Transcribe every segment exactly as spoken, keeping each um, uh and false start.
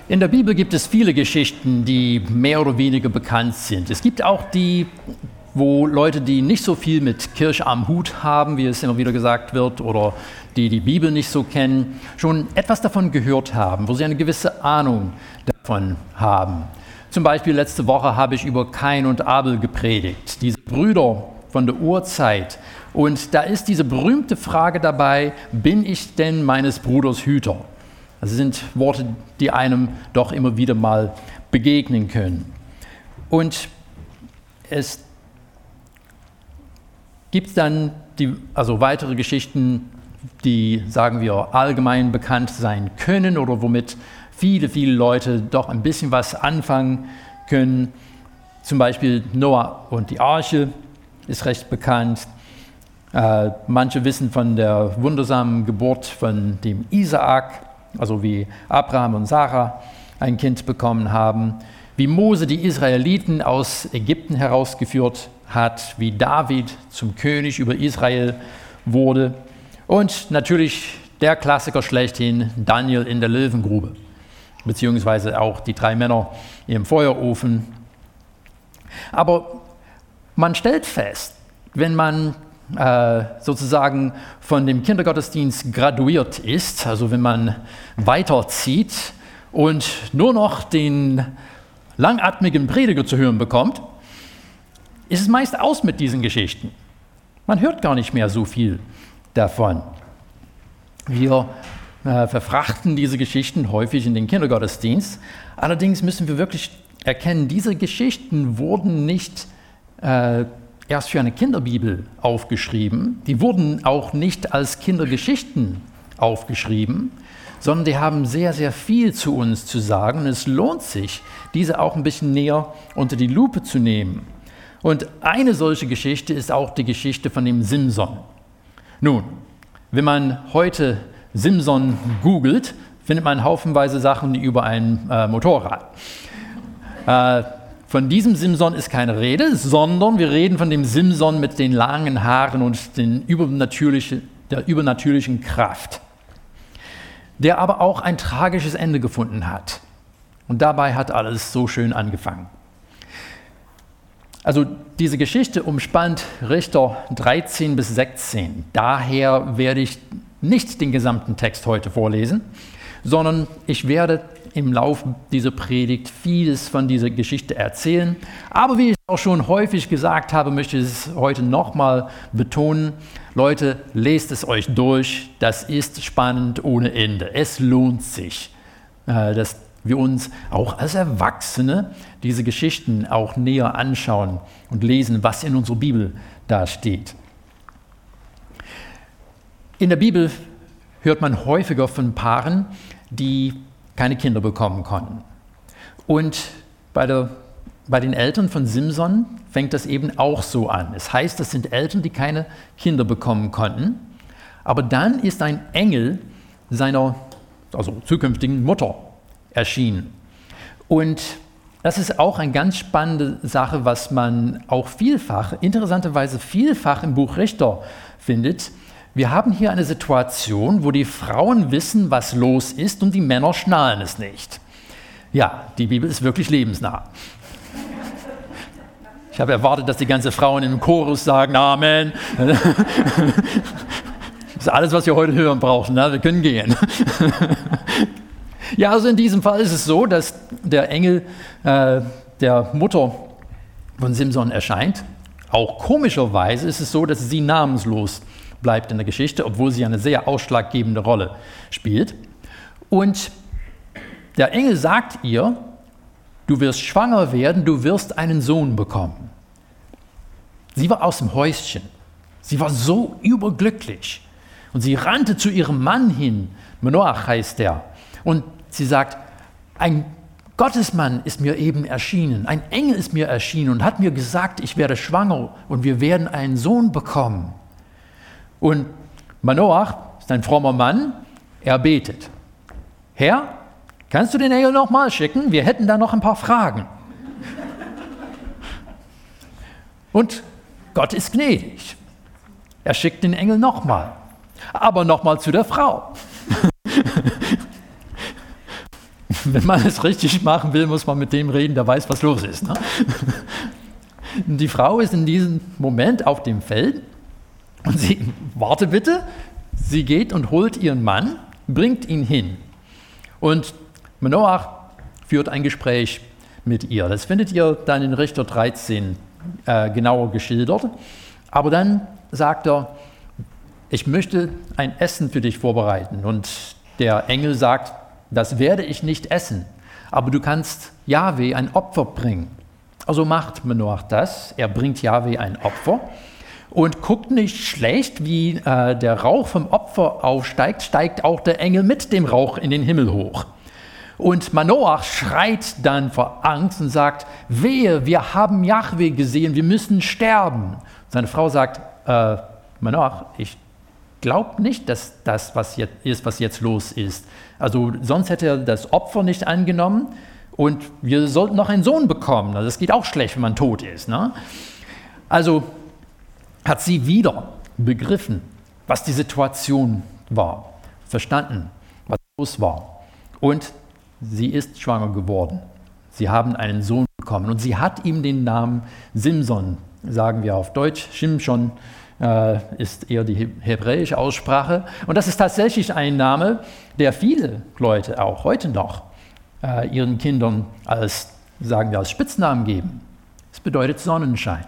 In der Bibel gibt es viele Geschichten, die mehr oder weniger bekannt sind. Es gibt auch die, wo Leute, die nicht so viel mit Kirche am Hut haben, wie es immer wieder gesagt wird, oder die die Bibel nicht so kennen, schon etwas davon gehört haben, wo sie eine gewisse Ahnung davon haben. Zum Beispiel letzte Woche habe ich über Kain und Abel gepredigt, diese Brüder von der Urzeit. Und da ist diese berühmte Frage dabei: Bin ich denn meines Bruders Hüter? Das sind Worte, die einem doch immer wieder mal begegnen können. Und es gibt dann die, also weitere Geschichten, die, sagen wir, allgemein bekannt sein können oder womit viele, viele Leute doch ein bisschen was anfangen können. Zum Beispiel Noah und die Arche ist recht bekannt. Äh, manche wissen von der wundersamen Geburt von dem Isaak, also wie Abraham und Sarah ein Kind bekommen haben, wie Mose die Israeliten aus Ägypten herausgeführt hat, wie David zum König über Israel wurde und natürlich der Klassiker schlechthin, Daniel in der Löwengrube, beziehungsweise auch die drei Männer im Feuerofen. Aber man stellt fest, wenn man äh, sozusagen von dem Kindergottesdienst graduiert ist, also wenn man weiterzieht und nur noch den langatmigen Prediger zu hören bekommt, ist es meist aus mit diesen Geschichten. Man hört gar nicht mehr so viel davon. Wir äh, verfrachten diese Geschichten häufig in den Kindergottesdienst. Allerdings müssen wir wirklich erkennen, diese Geschichten wurden nicht äh, erst für eine Kinderbibel aufgeschrieben. Die wurden auch nicht als Kindergeschichten aufgeschrieben, sondern die haben sehr, sehr viel zu uns zu sagen. Und es lohnt sich, diese auch ein bisschen näher unter die Lupe zu nehmen. Und eine solche Geschichte ist auch die Geschichte von dem Simson. Nun, wenn man heute Simson googelt, findet man haufenweise Sachen über ein äh, Motorrad. Äh, von diesem Simson ist keine Rede, sondern wir reden von dem Simson mit den langen Haaren und den übernatürlichen, der übernatürlichen Kraft, der aber auch ein tragisches Ende gefunden hat. Und dabei hat alles so schön angefangen. Also diese Geschichte umspannt Richter dreizehn bis sechzehn. Daher werde ich nicht den gesamten Text heute vorlesen, sondern ich werde im Laufe dieser Predigt vieles von dieser Geschichte erzählen. Aber wie ich auch schon häufig gesagt habe, möchte ich es heute nochmal betonen. Leute, lest es euch durch. Das ist spannend ohne Ende. Es lohnt sich, dass wir uns auch als Erwachsene diese Geschichten auch näher anschauen und lesen, was in unserer Bibel da steht. In der Bibel hört man häufiger von Paaren, die keine Kinder bekommen konnten. Und bei, der, bei den Eltern von Simson fängt das eben auch so an. Es heißt, das sind Eltern, die keine Kinder bekommen konnten. Aber dann ist ein Engel seiner, also zukünftigen Mutter erschienen. Und das ist auch eine ganz spannende Sache, was man auch vielfach, interessanterweise vielfach im Buch Richter findet. Wir haben hier eine Situation, wo die Frauen wissen, was los ist, und die Männer schnallen es nicht. Ja, die Bibel ist wirklich lebensnah. Ich habe erwartet, dass die ganzen Frauen im Chorus sagen, Amen. Das ist alles, was wir heute hören brauchen. Ne? Wir können gehen. Ja, also in diesem Fall ist es so, dass der Engel äh, der Mutter von Simson erscheint. Auch komischerweise ist es so, dass sie namenslos bleibt in der Geschichte, obwohl sie eine sehr ausschlaggebende Rolle spielt. Und der Engel sagt ihr, du wirst schwanger werden, du wirst einen Sohn bekommen. Sie war aus dem Häuschen. Sie war so überglücklich. Und sie rannte zu ihrem Mann hin, Manoach heißt der, und sie sagt, ein Gottesmann ist mir eben erschienen, ein Engel ist mir erschienen und hat mir gesagt, ich werde schwanger und wir werden einen Sohn bekommen. Und Manoach ist ein frommer Mann, er betet. Herr, kannst du den Engel noch mal schicken? Wir hätten da noch ein paar Fragen. Und Gott ist gnädig. Er schickt den Engel noch mal, aber noch mal zu der Frau. Wenn man es richtig machen will, muss man mit dem reden, der weiß, was los ist. Ne? Die Frau ist in diesem Moment auf dem Feld und sie, warte bitte, sie geht und holt ihren Mann, bringt ihn hin. Und Manoach führt ein Gespräch mit ihr. Das findet ihr dann in Richter dreizehn äh, genauer geschildert. Aber dann sagt er, ich möchte ein Essen für dich vorbereiten. Und der Engel sagt, das werde ich nicht essen, aber du kannst Jahwe ein Opfer bringen. Also macht Manoach das, er bringt Jahwe ein Opfer und guckt nicht schlecht, wie äh, der Rauch vom Opfer aufsteigt, steigt auch der Engel mit dem Rauch in den Himmel hoch. Und Manoach schreit dann vor Angst und sagt, wehe, wir haben Jahwe gesehen, wir müssen sterben. Seine Frau sagt, äh, Manoach, ich glaube nicht, dass das was jetzt ist, was jetzt los ist. Also sonst hätte er das Opfer nicht angenommen und wir sollten noch einen Sohn bekommen. Also das geht auch schlecht, wenn man tot ist. Ne? Also hat sie wieder begriffen, was die Situation war, verstanden, was los war. Und sie ist schwanger geworden. Sie haben einen Sohn bekommen und sie hat ihm den Namen Simson, sagen wir auf Deutsch, Shimshon, äh, ist eher die hebräische Aussprache. Und das ist tatsächlich ein Name, der viele Leute auch heute noch äh, ihren Kindern als, sagen wir, als Spitznamen geben. Es bedeutet Sonnenschein.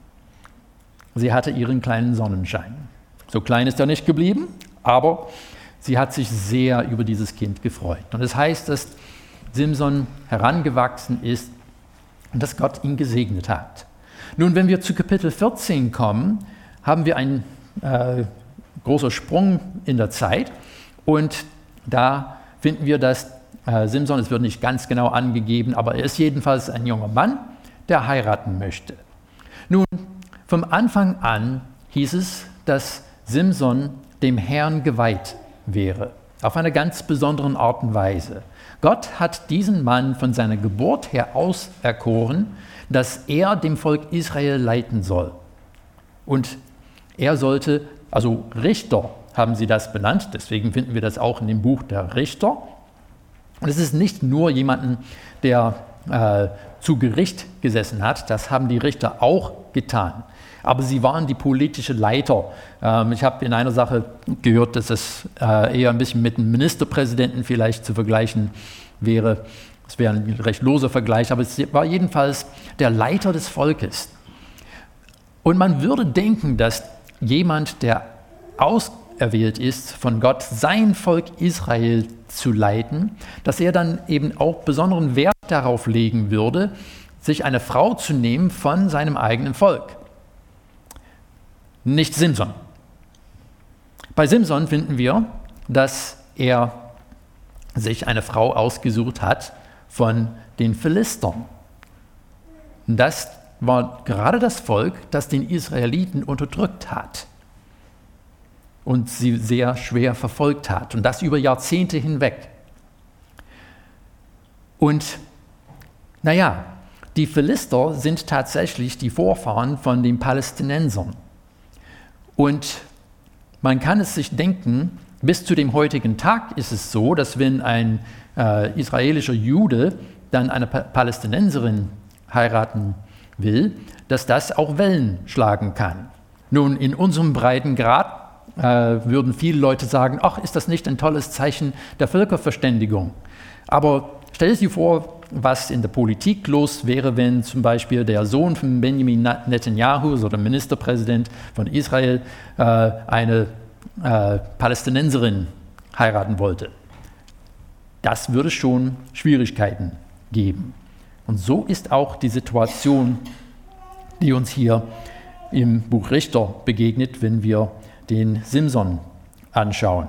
Sie hatte ihren kleinen Sonnenschein. So klein ist er nicht geblieben, aber sie hat sich sehr über dieses Kind gefreut. Und es heißt, dass Simson herangewachsen ist und dass Gott ihn gesegnet hat. Nun, wenn wir zu Kapitel vierzehn kommen, haben wir einen äh, großen Sprung in der Zeit und da finden wir, dass äh, Simson, es wird nicht ganz genau angegeben, aber er ist jedenfalls ein junger Mann, der heiraten möchte. Nun, vom Anfang an hieß es, dass Simson dem Herrn geweiht wäre, auf eine ganz besondere Art und Weise. Gott hat diesen Mann von seiner Geburt her auserkoren, dass er dem Volk Israel leiten soll. Und er sollte, also Richter haben sie das benannt, deswegen finden wir das auch in dem Buch der Richter. Und es ist nicht nur jemanden, der äh, zu Gericht gesessen hat, das haben die Richter auch getan. Aber sie waren die politische Leiter. Ähm, ich habe in einer Sache gehört, dass es äh, eher ein bisschen mit einem Ministerpräsidenten vielleicht zu vergleichen wäre. Es wäre ein recht loser Vergleich, aber es war jedenfalls der Leiter des Volkes. Und man würde denken, dass jemand, der auserwählt ist von Gott, sein Volk Israel zu leiten, dass er dann eben auch besonderen Wert darauf legen würde, sich eine Frau zu nehmen von seinem eigenen Volk. Nicht Simson. Bei Simson finden wir, dass er sich eine Frau ausgesucht hat von den Philistern. Das war gerade das Volk, das den Israeliten unterdrückt hat und sie sehr schwer verfolgt hat und das über Jahrzehnte hinweg. Und naja, die Philister sind tatsächlich die Vorfahren von den Palästinensern. Und man kann es sich denken, bis zu dem heutigen Tag ist es so, dass wenn ein äh, israelischer Jude dann eine pa- Palästinenserin heiraten will, dass das auch Wellen schlagen kann. Nun, in unserem Breitengrad äh, würden viele Leute sagen, ach, ist das nicht ein tolles Zeichen der Völkerverständigung? Aber stell dir vor, was in der Politik los wäre, wenn zum Beispiel der Sohn von Benjamin Netanyahu, so der Ministerpräsident von Israel, äh, eine äh, Palästinenserin heiraten wollte. Das würde schon Schwierigkeiten geben. Und so ist auch die Situation, die uns hier im Buch Richter begegnet, wenn wir den Simson anschauen.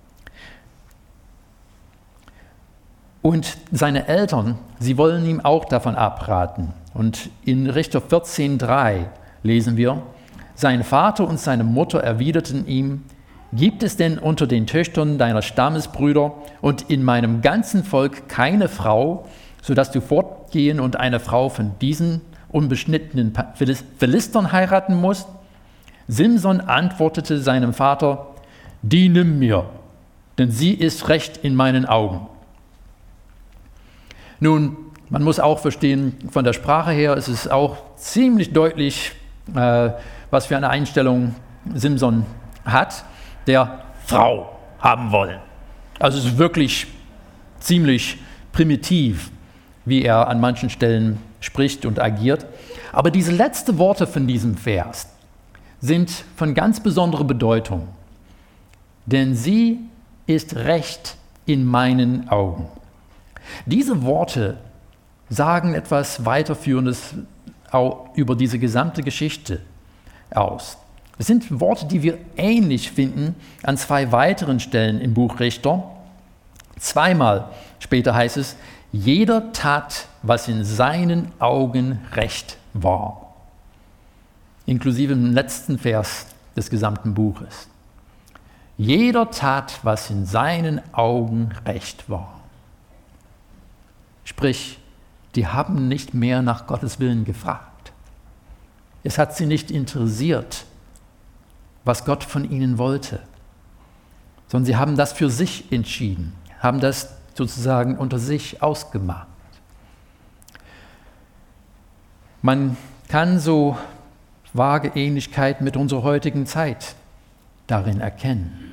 Und seine Eltern, sie wollen ihm auch davon abraten. Und in Richter vierzehn drei lesen wir, sein Vater und seine Mutter erwiderten ihm, gibt es denn unter den Töchtern deiner Stammesbrüder und in meinem ganzen Volk keine Frau, sodass du fortgehen und eine Frau von diesen unbeschnittenen Philistern heiraten musst? Simson antwortete seinem Vater, die nimm mir, denn sie ist recht in meinen Augen. Nun, man muss auch verstehen, von der Sprache her ist es auch ziemlich deutlich, äh, was für eine Einstellung Simson hat, der Frau haben wollen. Also es ist wirklich ziemlich primitiv, wie er an manchen Stellen spricht und agiert. Aber diese letzten Worte von diesem Vers sind von ganz besonderer Bedeutung, denn sie ist recht in meinen Augen. Diese Worte sagen etwas Weiterführendes auch über diese gesamte Geschichte aus. Es sind Worte, die wir ähnlich finden an zwei weiteren Stellen im Buch Richter. Zweimal später heißt es, jeder tat, was in seinen Augen recht war. Inklusive im letzten Vers des gesamten Buches. Jeder tat, was in seinen Augen recht war. Sprich, die haben nicht mehr nach Gottes Willen gefragt. Es hat sie nicht interessiert, was Gott von ihnen wollte, sondern sie haben das für sich entschieden, haben das sozusagen unter sich ausgemacht. Man kann so vage Ähnlichkeiten mit unserer heutigen Zeit darin erkennen,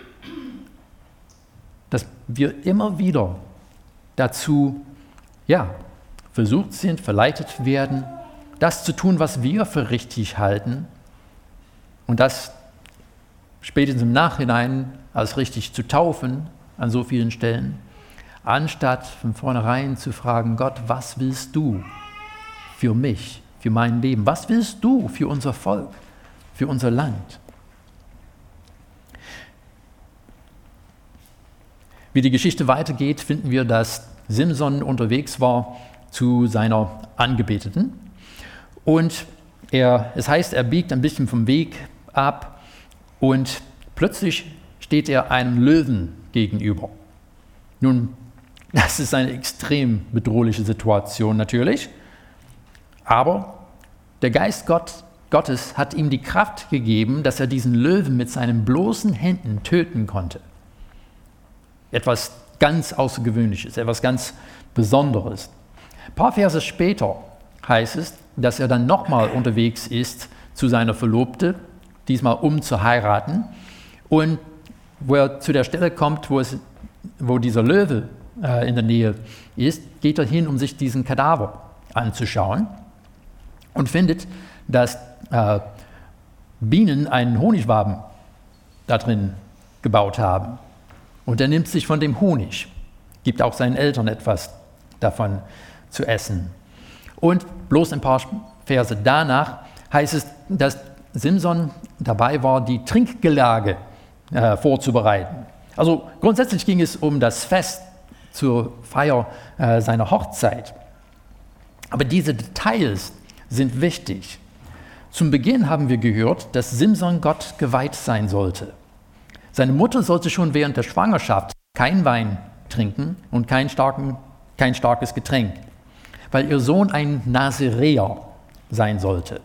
dass wir immer wieder dazu, ja, versucht sind, verleitet werden, das zu tun, was wir für richtig halten und das spätestens im Nachhinein als richtig zu taufen an so vielen Stellen, anstatt von vornherein zu fragen, Gott, was willst du für mich, für mein Leben? Was willst du für unser Volk, für unser Land? Wie die Geschichte weitergeht, finden wir, dass Simson unterwegs war zu seiner Angebeteten. Und er, es heißt, er biegt ein bisschen vom Weg ab und plötzlich steht er einem Löwen gegenüber. Nun, das ist eine extrem bedrohliche Situation natürlich, aber der Geist Gott, Gottes hat ihm die Kraft gegeben, dass er diesen Löwen mit seinen bloßen Händen töten konnte. Etwas ganz Außergewöhnliches, etwas ganz Besonderes. Ein paar Verse später heißt es, dass er dann nochmal unterwegs ist zu seiner Verlobte, diesmal um zu heiraten. Und wo er zu der Stelle kommt, wo, es, wo dieser Löwe äh, in der Nähe ist, geht er hin, um sich diesen Kadaver anzuschauen und findet, dass äh, Bienen einen Honigwaben da drin gebaut haben. Und er nimmt sich von dem Honig, gibt auch seinen Eltern etwas davon zu essen. Und bloß ein paar Verse danach heißt es, dass Simson dabei war, die Trinkgelage äh, vorzubereiten. Also grundsätzlich ging es um das Fest zur Feier äh, seiner Hochzeit. Aber diese Details sind wichtig. Zum Beginn haben wir gehört, dass Simson Gott geweiht sein sollte. Seine Mutter sollte schon während der Schwangerschaft kein Wein trinken und kein, starken, kein starkes Getränk, weil ihr Sohn ein Naziräer sein sollte.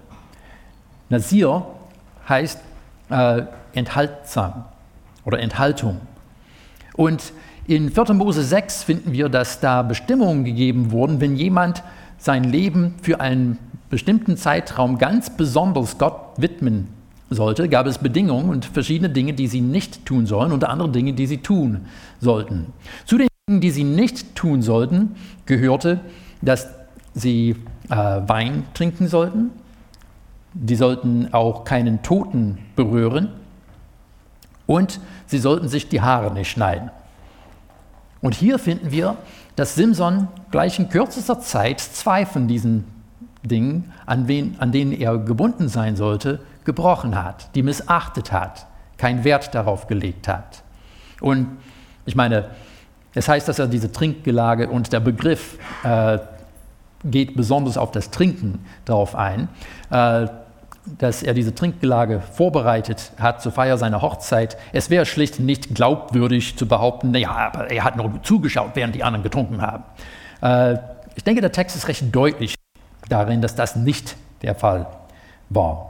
Nasir heißt äh, enthaltsam oder Enthaltung. Und in vierter Mose sechs finden wir, dass da Bestimmungen gegeben wurden, wenn jemand sein Leben für einen bestimmten Zeitraum ganz besonders Gott widmen sollte, gab es Bedingungen und verschiedene Dinge, die sie nicht tun sollen, unter anderem Dinge, die sie tun sollten. Zu den Dingen, die sie nicht tun sollten, gehörte, dass sie äh, Wein trinken sollten. Die sollten auch keinen Toten berühren und sie sollten sich die Haare nicht schneiden. Und hier finden wir, dass Simson gleich in kürzester Zeit zwei von diesen Dingen, an, wen, an denen er gebunden sein sollte, gebrochen hat, die missachtet hat, keinen Wert darauf gelegt hat. Und ich meine, es heißt, dass er diese Trinkgelage und der Begriff äh, geht besonders auf das Trinken darauf ein, äh, dass er diese Trinkgelage vorbereitet hat zur Feier seiner Hochzeit. Es wäre schlicht nicht glaubwürdig zu behaupten, naja, aber er hat nur zugeschaut, während die anderen getrunken haben. Äh, ich denke, der Text ist recht deutlich darin, dass das nicht der Fall war.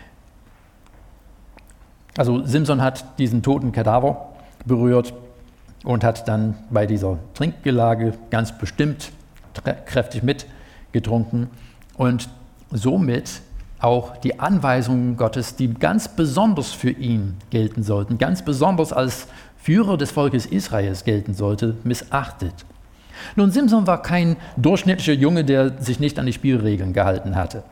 Also Simson hat diesen toten Kadaver berührt und hat dann bei dieser Trinkgelage ganz bestimmt kräftig mitgetrunken und somit auch die Anweisungen Gottes, die ganz besonders für ihn gelten sollten, ganz besonders als Führer des Volkes Israels gelten sollte, missachtet. Nun, Simson war kein durchschnittlicher Junge, der sich nicht an die Spielregeln gehalten hatte.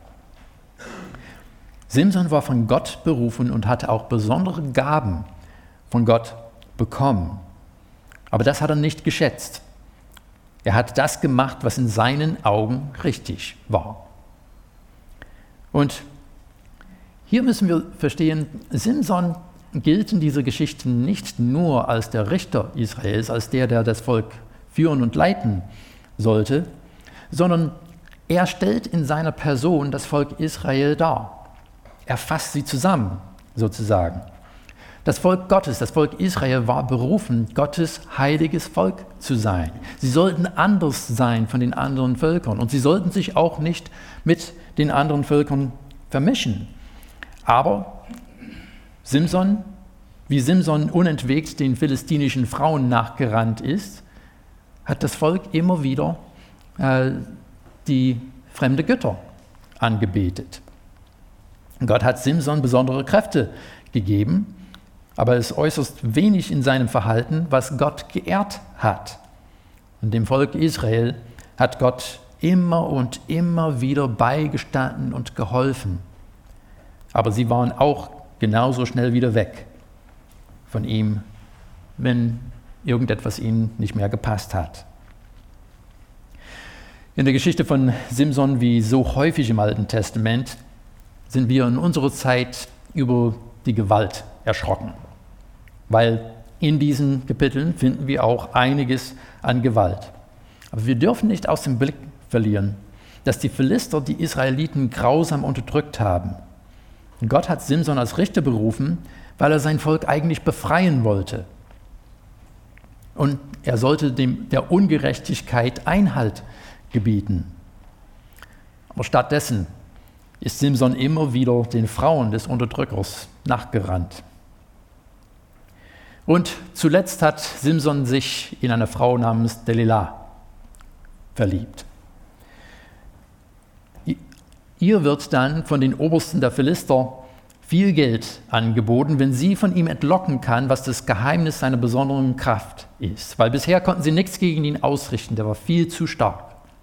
Simson war von Gott berufen und hatte auch besondere Gaben von Gott bekommen. Aber das hat er nicht geschätzt. Er hat das gemacht, was in seinen Augen richtig war. Und hier müssen wir verstehen, Simson gilt in dieser Geschichte nicht nur als der Richter Israels, als der, der das Volk führen und leiten sollte, sondern er stellt in seiner Person das Volk Israel dar. Er fasst sie zusammen, sozusagen. Das Volk Gottes, das Volk Israel war berufen, Gottes heiliges Volk zu sein. Sie sollten anders sein von den anderen Völkern und sie sollten sich auch nicht mit den anderen Völkern vermischen. Aber Simson, wie Simson unentwegt den philisterischen Frauen nachgerannt ist, hat das Volk immer wieder äh, die fremde Götter angebetet. Gott hat Simson besondere Kräfte gegeben, aber es ist äußerst wenig in seinem Verhalten, was Gott geehrt hat. Und dem Volk Israel hat Gott immer und immer wieder beigestanden und geholfen. Aber sie waren auch genauso schnell wieder weg von ihm, wenn irgendetwas ihnen nicht mehr gepasst hat. In der Geschichte von Simson, wie so häufig im Alten Testament, sind wir in unserer Zeit über die Gewalt erschrocken. Weil in diesen Kapiteln finden wir auch einiges an Gewalt. Aber wir dürfen nicht aus dem Blick verlieren, dass die Philister die Israeliten grausam unterdrückt haben. Und Gott hat Simson als Richter berufen, weil er sein Volk eigentlich befreien wollte. Und er sollte dem, der Ungerechtigkeit Einhalt gebieten. Aber stattdessen ist Simson immer wieder den Frauen des Unterdrückers nachgerannt. Und zuletzt hat Simson sich in eine Frau namens Delilah verliebt. Ihr wird dann von den Obersten der Philister viel Geld angeboten, wenn sie von ihm entlocken kann, was das Geheimnis seiner besonderen Kraft ist. Weil bisher konnten sie nichts gegen ihn ausrichten, der war viel zu stark.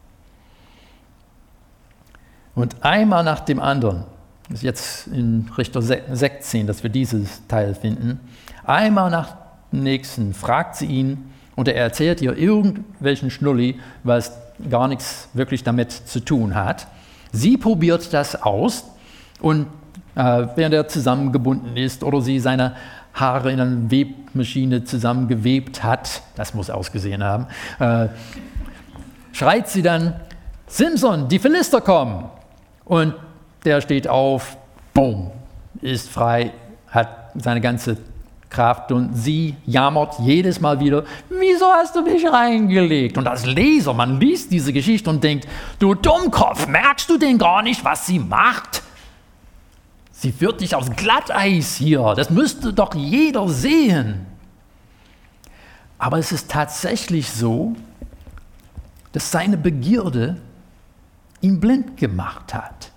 Und einmal nach dem anderen, das ist jetzt in Richter sechzehn, dass wir dieses Teil finden, einmal nach dem nächsten fragt sie ihn und er erzählt ihr irgendwelchen Schnulli, was gar nichts wirklich damit zu tun hat. Sie probiert das aus und äh, während er zusammengebunden ist oder sie seine Haare in einer Webmaschine zusammengewebt hat, das muss ausgesehen haben, äh, schreit sie dann, Simson, die Philister kommen! Und der steht auf, bumm, ist frei, hat seine ganze Kraft und sie jammert jedes Mal wieder, wieso hast du mich reingelegt? Und als Leser, man liest diese Geschichte und denkt, du Dummkopf, merkst du denn gar nicht, was sie macht? Sie führt dich aufs Glatteis hier, das müsste doch jeder sehen. Aber es ist tatsächlich so, dass seine Begierde ihn blind gemacht hat.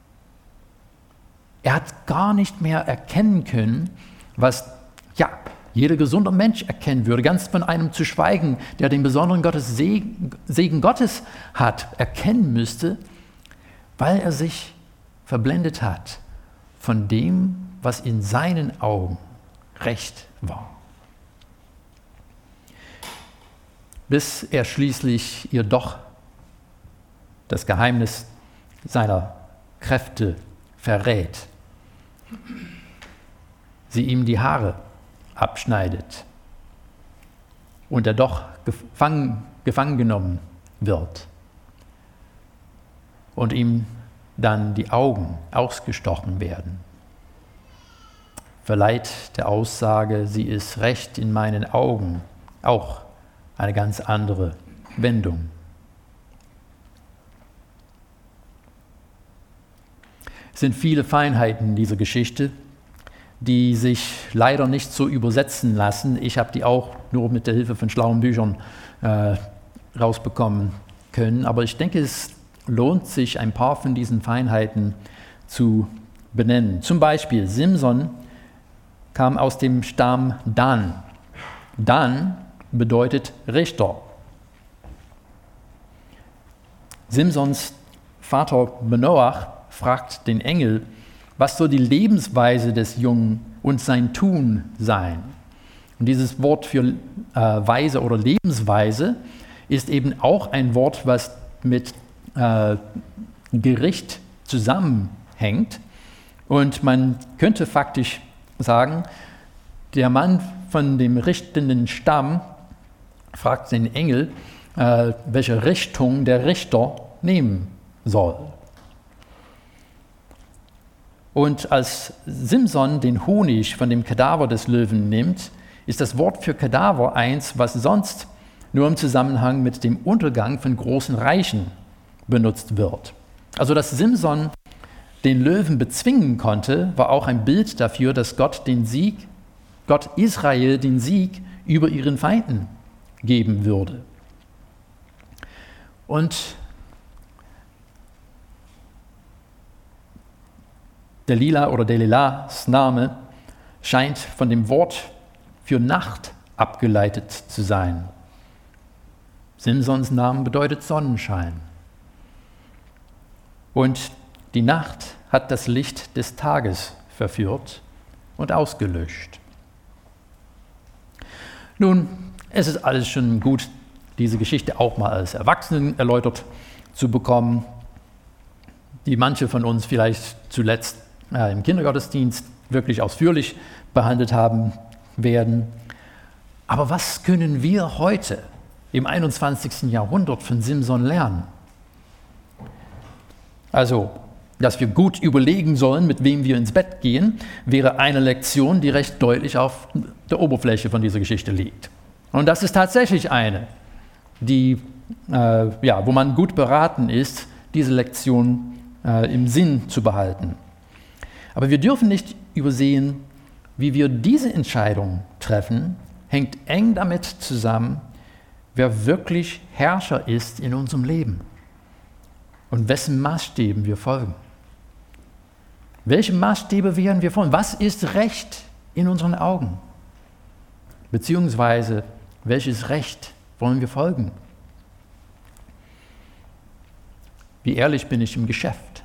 Er hat gar nicht mehr erkennen können, was ja, jeder gesunde Mensch erkennen würde, ganz von einem zu schweigen, der den besonderen Gottes Segen, Segen Gottes hat, erkennen müsste, weil er sich verblendet hat von dem, was in seinen Augen recht war. Bis er schließlich ihr doch das Geheimnis seiner Kräfte verrät. Sie ihm die Haare abschneidet und er doch gefangen, gefangen genommen wird und ihm dann die Augen ausgestochen werden. Verleiht der Aussage, sie ist recht in meinen Augen, auch eine ganz andere Wendung. Es sind viele Feinheiten in dieser Geschichte, die sich leider nicht so übersetzen lassen. Ich habe die auch nur mit der Hilfe von schlauen Büchern äh, rausbekommen können. Aber ich denke, es lohnt sich, ein paar von diesen Feinheiten zu benennen. Zum Beispiel, Simson kam aus dem Stamm Dan. Dan bedeutet Richter. Simsons Vater Manoach fragt den Engel, was soll die Lebensweise des Jungen und sein Tun sein? Und dieses Wort für äh, Weise oder Lebensweise ist eben auch ein Wort, was mit äh, Gericht zusammenhängt. Und man könnte faktisch sagen, der Mann von dem richtenden Stamm fragt den Engel, äh, welche Richtung der Richter nehmen soll. Und als Simson den Honig von dem Kadaver des Löwen nimmt, ist das Wort für Kadaver eins, was sonst nur im Zusammenhang mit dem Untergang von großen Reichen benutzt wird. Also, dass Simson den Löwen bezwingen konnte, war auch ein Bild dafür, dass Gott den Sieg, Gott Israel den Sieg über ihren Feinden geben würde. Und Delila oder Delilas Name scheint von dem Wort für Nacht abgeleitet zu sein. Simsons Name bedeutet Sonnenschein. Und die Nacht hat das Licht des Tages verführt und ausgelöscht. Nun, es ist alles schon gut, diese Geschichte auch mal als Erwachsenen erläutert zu bekommen, die manche von uns vielleicht zuletzt äh, im Kindergottesdienst wirklich ausführlich behandelt haben werden. Aber was können wir heute im einundzwanzigsten Jahrhundert von Simson lernen? Also, dass wir gut überlegen sollen, mit wem wir ins Bett gehen, wäre eine Lektion, die recht deutlich auf der Oberfläche von dieser Geschichte liegt. Und das ist tatsächlich eine, die, äh, ja, wo man gut beraten ist, diese Lektion äh, im Sinn zu behalten. Aber wir dürfen nicht übersehen, wie wir diese Entscheidung treffen, hängt eng damit zusammen, wer wirklich Herrscher ist in unserem Leben und wessen Maßstäben wir folgen. Welche Maßstäbe werden wir folgen? Was ist Recht in unseren Augen? Beziehungsweise, welches Recht wollen wir folgen? Wie ehrlich bin ich im Geschäft?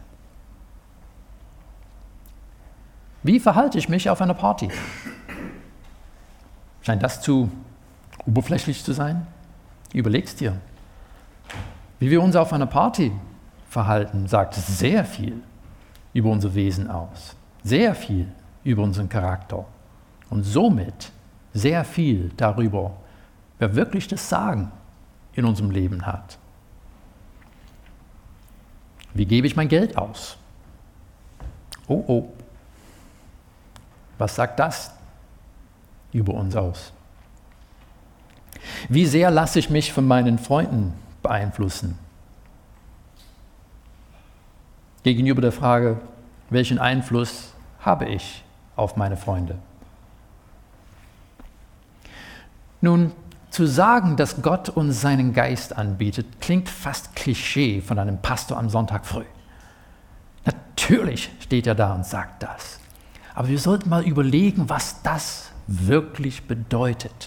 Wie verhalte ich mich auf einer Party? Scheint das zu oberflächlich zu sein? Überleg's dir. Wie wir uns auf einer Party verhalten, sagt sehr viel über unser Wesen aus, sehr viel über unseren Charakter und somit sehr viel darüber, wer wirklich das Sagen in unserem Leben hat. Wie gebe ich mein Geld aus? Oh, oh. Was sagt das über uns aus? Wie sehr lasse ich mich von meinen Freunden beeinflussen? Gegenüber der Frage, welchen Einfluss habe ich auf meine Freunde? Nun, zu sagen, dass Gott uns seinen Geist anbietet, klingt fast Klischee von einem Pastor am Sonntag früh. Natürlich steht er da und sagt das. Aber wir sollten mal überlegen, was das wirklich bedeutet.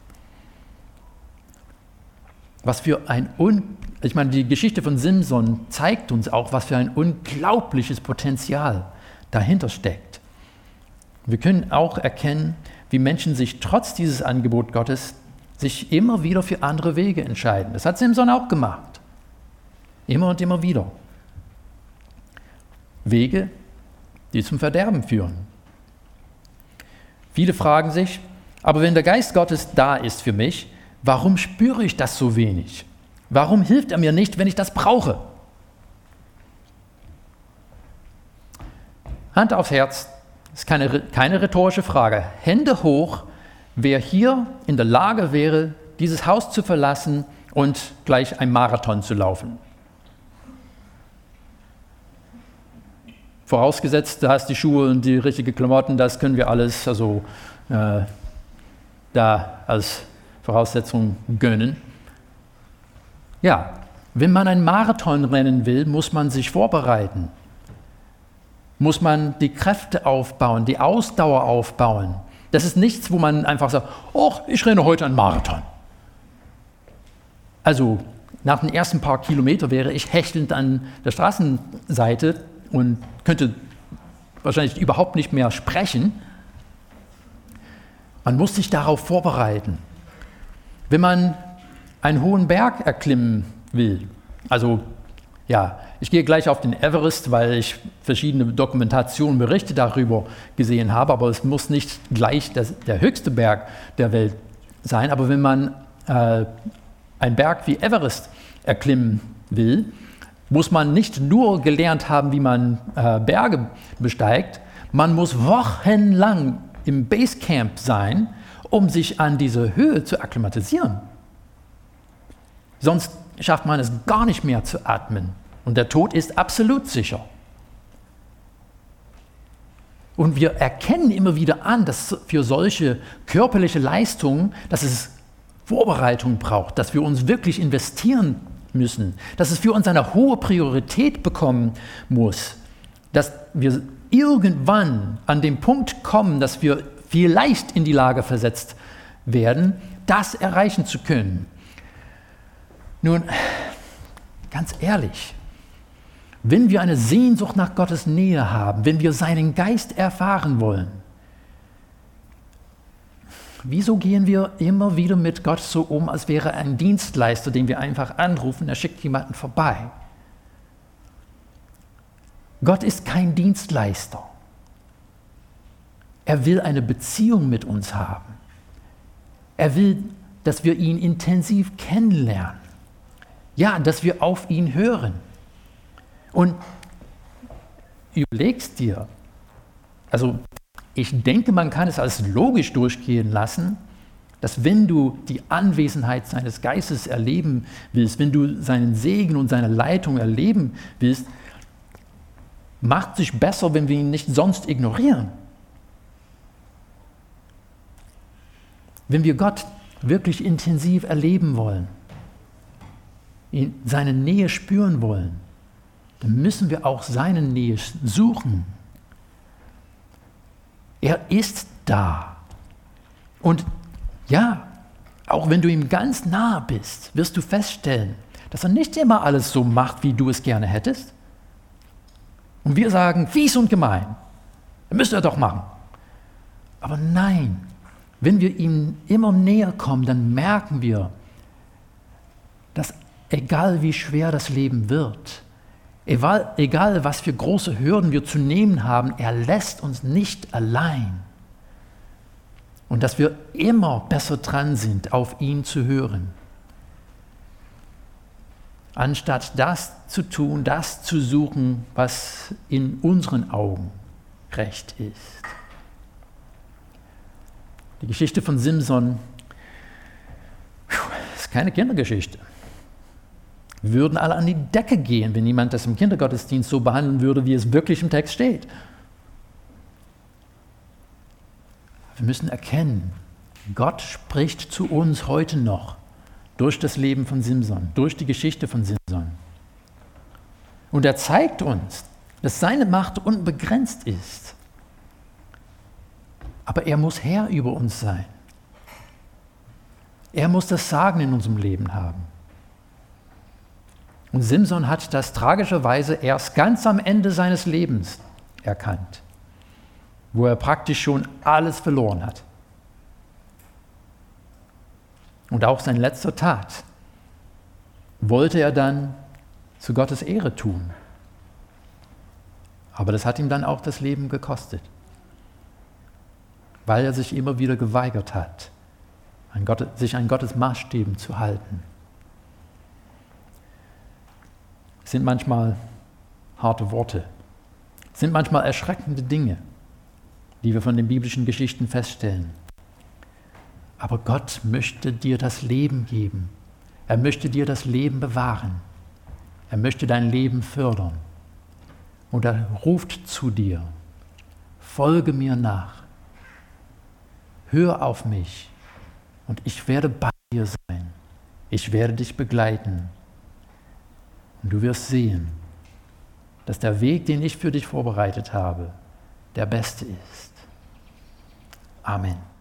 Was für ein, un ich meine, die Geschichte von Simson zeigt uns auch, was für ein unglaubliches Potenzial dahinter steckt. Wir können auch erkennen, wie Menschen sich trotz dieses Angebots Gottes sich immer wieder für andere Wege entscheiden. Das hat Simson auch gemacht. Immer und immer wieder. Wege, die zum Verderben führen. Viele fragen sich, aber wenn der Geist Gottes da ist für mich, warum spüre ich das so wenig? Warum hilft er mir nicht, wenn ich das brauche? Hand aufs Herz, das ist keine, keine rhetorische Frage. Hände hoch, wer hier in der Lage wäre, dieses Haus zu verlassen und gleich einen Marathon zu laufen. vorausgesetzt, du hast die Schuhe und die richtigen Klamotten, das können wir alles also äh, da als Voraussetzung gönnen. Ja, wenn man ein Marathon rennen will, muss man sich vorbereiten. Muss man die Kräfte aufbauen, die Ausdauer aufbauen. Das ist nichts, wo man einfach sagt, oh, ich renne heute einen Marathon. Also nach den ersten paar Kilometern wäre ich hechelnd an der Straßenseite und könnte wahrscheinlich überhaupt nicht mehr sprechen. Man muss sich darauf vorbereiten. Wenn man einen hohen Berg erklimmen will, also ja, ich gehe gleich auf den Everest, weil ich verschiedene Dokumentationen, Berichte darüber gesehen habe, aber es muss nicht gleich das, der höchste Berg der Welt sein. Aber wenn man äh, einen Berg wie Everest erklimmen will, muss man nicht nur gelernt haben, wie man äh, Berge besteigt, man muss wochenlang im Basecamp sein, um sich an diese Höhe zu akklimatisieren. Sonst schafft man es gar nicht mehr zu atmen. Und der Tod ist absolut sicher. Und wir erkennen immer wieder an, dass für solche körperliche Leistungen, dass es Vorbereitung braucht, dass wir uns wirklich investieren müssen, dass es für uns eine hohe Priorität bekommen muss, dass wir irgendwann an den Punkt kommen, dass wir vielleicht in die Lage versetzt werden, das erreichen zu können. Nun, ganz ehrlich, wenn wir eine Sehnsucht nach Gottes Nähe haben, wenn wir seinen Geist erfahren wollen, wieso gehen wir immer wieder mit Gott so um, als wäre er ein Dienstleister, den wir einfach anrufen, er schickt jemanden vorbei? Gott ist kein Dienstleister. Er will eine Beziehung mit uns haben. Er will, dass wir ihn intensiv kennenlernen. Ja, dass wir auf ihn hören. Und überlegst dir, also ich denke, man kann es als logisch durchgehen lassen, dass wenn du die Anwesenheit seines Geistes erleben willst, wenn du seinen Segen und seine Leitung erleben willst, macht sich besser, wenn wir ihn nicht sonst ignorieren. Wenn wir Gott wirklich intensiv erleben wollen, ihn, seine Nähe spüren wollen, dann müssen wir auch seine Nähe suchen. Er ist da. Und ja, auch wenn du ihm ganz nah bist, wirst du feststellen, dass er nicht immer alles so macht, wie du es gerne hättest. Und wir sagen, fies und gemein, das müsste er doch machen. Aber nein, wenn wir ihm immer näher kommen, dann merken wir, dass egal wie schwer das Leben wird, egal, egal was für große Hürden wir zu nehmen haben, er lässt uns nicht allein. Und dass wir immer besser dran sind, auf ihn zu hören. Anstatt das zu tun, das zu suchen, was in unseren Augen recht ist. Die Geschichte von Simson ist keine Kindergeschichte. Wir würden alle an die Decke gehen, wenn jemand das im Kindergottesdienst so behandeln würde, wie es wirklich im Text steht. Wir müssen erkennen, Gott spricht zu uns heute noch durch das Leben von Simson, durch die Geschichte von Simson. Und er zeigt uns, dass seine Macht unbegrenzt ist. Aber er muss Herr über uns sein. Er muss das Sagen in unserem Leben haben. Und Simson hat das tragischerweise erst ganz am Ende seines Lebens erkannt, wo er praktisch schon alles verloren hat. Und auch sein letzter Tat wollte er dann zu Gottes Ehre tun. Aber das hat ihm dann auch das Leben gekostet, weil er sich immer wieder geweigert hat, an Gott, sich an Gottes Maßstäben zu halten. Es sind manchmal harte Worte, es sind manchmal erschreckende Dinge, die wir von den biblischen Geschichten feststellen. Aber Gott möchte dir das Leben geben. Er möchte dir das Leben bewahren. Er möchte dein Leben fördern. Und er ruft zu dir, folge mir nach, hör auf mich und ich werde bei dir sein. Ich werde dich begleiten. Und du wirst sehen, dass der Weg, den ich für dich vorbereitet habe, der beste ist. Amen.